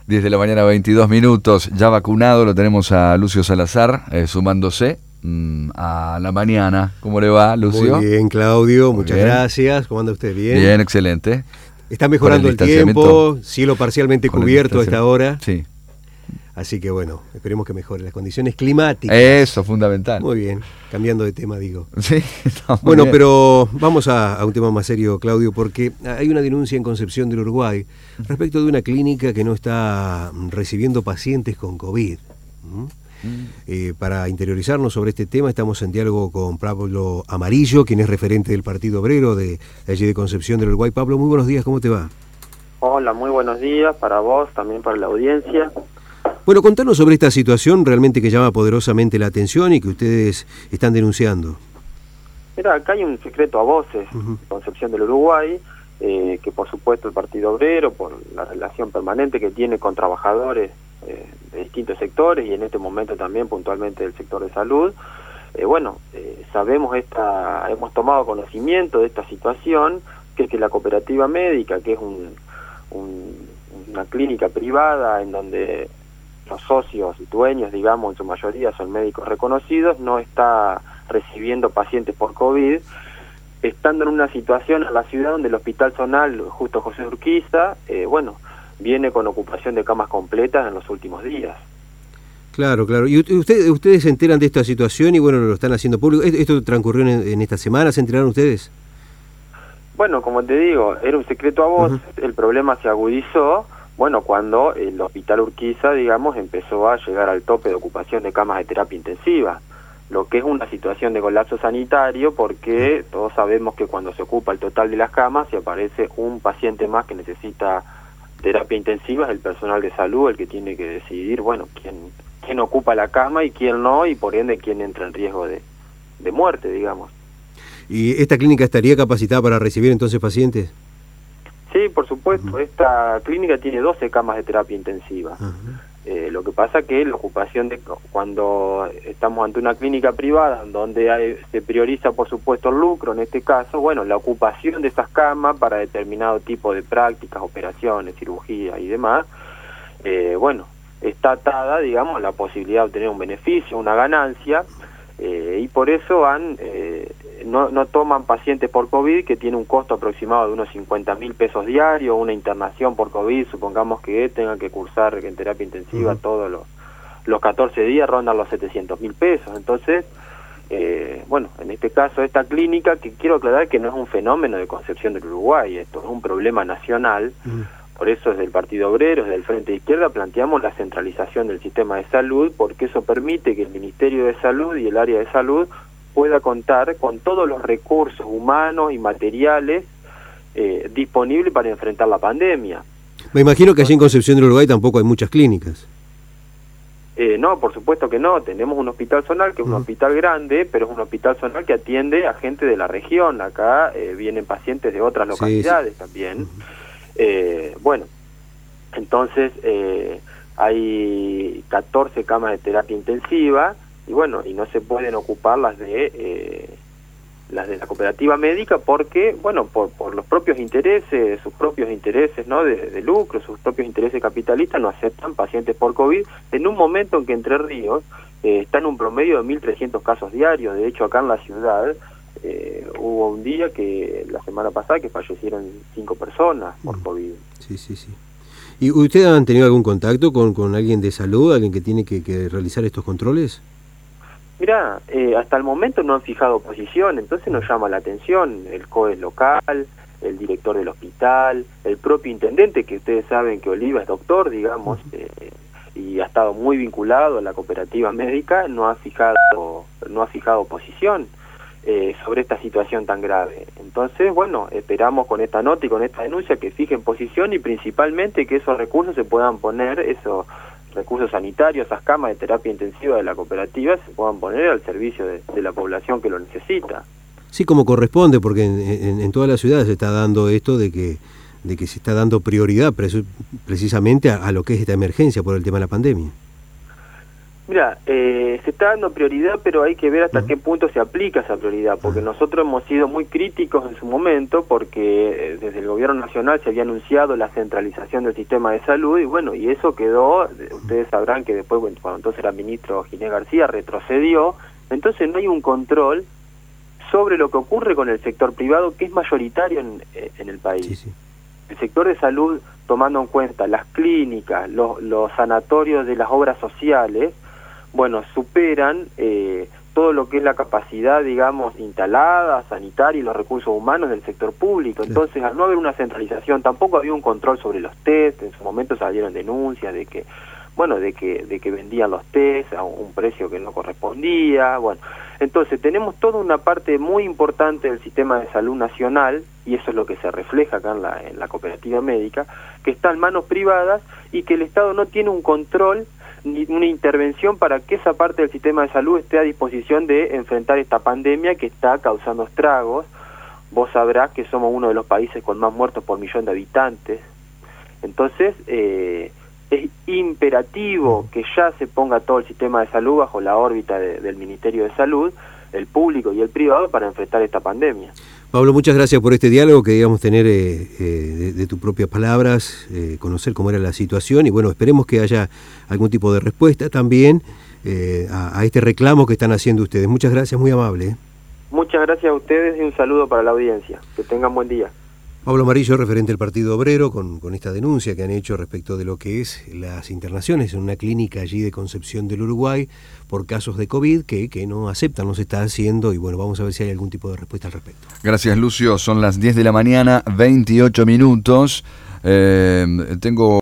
10 de la mañana, 22 minutos, ya vacunado, lo tenemos a Lucio Salazar, sumándose a la mañana. ¿Cómo le va, Lucio? Muy bien, Claudio, muchas bien. Gracias. ¿Cómo anda usted? Bien. Bien, excelente. Está mejorando el tiempo, cielo parcialmente cubierto a esta hora. Sí. Así que bueno, esperemos que mejore las condiciones climáticas. Eso, fundamental. Muy bien, cambiando de tema, digo. Sí, bueno, bien. Pero vamos a un tema más serio, Claudio, porque hay una denuncia en Concepción del Uruguay respecto de una clínica que no está recibiendo pacientes con COVID. Para interiorizarnos sobre este tema estamos en diálogo con Pablo Amarillo, quien es referente del Partido Obrero de allí de Concepción del Uruguay. Pablo, muy buenos días, ¿cómo te va? Hola, muy buenos días para vos, también para la audiencia. Bueno, contanos sobre esta situación realmente que llama poderosamente la atención y que ustedes están denunciando. Mira, acá hay un secreto a voces, Concepción del Uruguay, que por supuesto el Partido Obrero, por la relación permanente que tiene con trabajadores de distintos sectores y en este momento también puntualmente del sector de salud, hemos tomado conocimiento de esta situación, que es que la cooperativa médica, que es una clínica privada en donde los socios y dueños, digamos, en su mayoría son médicos reconocidos, no está recibiendo pacientes por COVID, estando en una situación en la ciudad donde el Hospital Zonal, justo José Urquiza, viene con ocupación de camas completas en los últimos días. Claro, claro. ¿Y ustedes se enteran de esta situación y bueno, lo están haciendo público? ¿Esto transcurrió en esta semana? ¿Se enteraron ustedes? Bueno, como te digo, era un secreto a voces, el problema se agudizó, cuando el Hospital Urquiza, digamos, empezó a llegar al tope de ocupación de camas de terapia intensiva, lo que es una situación de colapso sanitario porque todos sabemos que cuando se ocupa el total de las camas, si aparece un paciente más que necesita terapia intensiva, es el personal de salud el que tiene que decidir, quién ocupa la cama y quién no, y por ende quién entra en riesgo de muerte, digamos. ¿Y esta clínica estaría capacitada para recibir entonces pacientes? Sí, por supuesto. Esta clínica tiene 12 camas de terapia intensiva. Lo que pasa que la ocupación cuando estamos ante una clínica privada donde se prioriza por supuesto el lucro, en este caso, la ocupación de esas camas para determinado tipo de prácticas, operaciones, cirugía y demás, está atada, digamos, a la posibilidad de obtener un beneficio, una ganancia, y por eso no toman pacientes por COVID, que tiene un costo aproximado de unos 50.000 pesos diarios, una internación por COVID, supongamos que tengan que cursar en terapia intensiva todos los 14 días, rondan los 700.000 pesos. Entonces, en este caso, esta clínica, que quiero aclarar que no es un fenómeno de Concepción del Uruguay, esto es un problema nacional. Por eso desde el Partido Obrero, desde el Frente de Izquierda, planteamos la centralización del sistema de salud, porque eso permite que el Ministerio de Salud y el área de salud pueda contar con todos los recursos humanos y materiales disponibles para enfrentar la pandemia. Me imagino que allí en Concepción del Uruguay tampoco hay muchas clínicas. No, por supuesto que no. Tenemos un hospital zonal, que es un hospital grande, pero es un hospital zonal que atiende a gente de la región. Acá vienen pacientes de otras localidades también. Entonces hay 14 camas de terapia intensiva y no se pueden ocupar las de la cooperativa médica porque, por los propios intereses, sus propios intereses, ¿no?, de lucro, sus propios intereses capitalistas, no aceptan pacientes por COVID en un momento en que Entre Ríos está en un promedio de 1.300 casos diarios. De hecho, acá en la ciudad hubo un día la semana pasada, que fallecieron 5 personas por COVID. Sí. ¿Y ustedes han tenido algún contacto con alguien de salud, alguien que tiene que realizar estos controles? Mirá, hasta el momento no han fijado posición, entonces nos llama la atención el COE local, el director del hospital, el propio intendente, que ustedes saben que Oliva es doctor, digamos, y ha estado muy vinculado a la cooperativa médica, no ha fijado posición sobre esta situación tan grave. Entonces, esperamos con esta nota y con esta denuncia que fijen posición y principalmente que esos recursos se puedan poner, esos recursos sanitarios, esas camas de terapia intensiva de la cooperativa, se puedan poner al servicio de la población que lo necesita. Sí, como corresponde, porque en toda la ciudad se está dando esto de que se está dando prioridad precisamente a lo que es esta emergencia por el tema de la pandemia. Mira, se está dando prioridad, pero hay que ver hasta qué punto se aplica esa prioridad, porque nosotros hemos sido muy críticos en su momento, porque desde el gobierno nacional se había anunciado la centralización del sistema de salud, y bueno, y eso quedó, ustedes sabrán que después, bueno, cuando entonces era ministro Ginés García, retrocedió, entonces no hay un control sobre lo que ocurre con el sector privado, que es mayoritario en el país. Sí, sí. El sector de salud, tomando en cuenta las clínicas, los sanatorios de las obras sociales, bueno, superan todo lo que es la capacidad, digamos, instalada, sanitaria y los recursos humanos del sector público. Entonces, al no haber una centralización, tampoco había un control sobre los test. En su momento salieron denuncias de que, bueno, de que vendían los test a un precio que no correspondía. Bueno, entonces tenemos toda una parte muy importante del sistema de salud nacional, y eso es lo que se refleja acá en la cooperativa médica, que está en manos privadas y que el Estado no tiene un control ni una intervención para que esa parte del sistema de salud esté a disposición de enfrentar esta pandemia que está causando estragos. Vos sabrás que somos uno de los países con más muertos por millón de habitantes. Entonces, es imperativo que ya se ponga todo el sistema de salud bajo la órbita del Ministerio de Salud, el público y el privado, para enfrentar esta pandemia. Pablo, muchas gracias por este diálogo que digamos tener de tus propias palabras, conocer cómo era la situación y bueno, esperemos que haya algún tipo de respuesta también a este reclamo que están haciendo ustedes. Muchas gracias, muy amable. Muchas gracias a ustedes y un saludo para la audiencia. Que tengan buen día. Pablo Amarillo, referente del Partido Obrero, con esta denuncia que han hecho respecto de lo que es las internaciones en una clínica allí de Concepción del Uruguay por casos de COVID que no aceptan, no se está haciendo y bueno, vamos a ver si hay algún tipo de respuesta al respecto. Gracias, Lucio. Son las 10 de la mañana, 28 minutos. Tengo